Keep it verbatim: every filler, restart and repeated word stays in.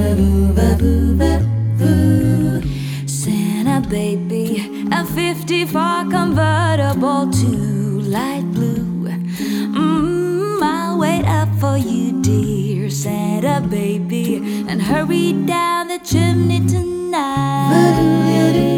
Santa baby, a fifty-four convertible to light blue. Mm, I'll wait up for you, dear Santa baby, and hurry down the chimney tonight.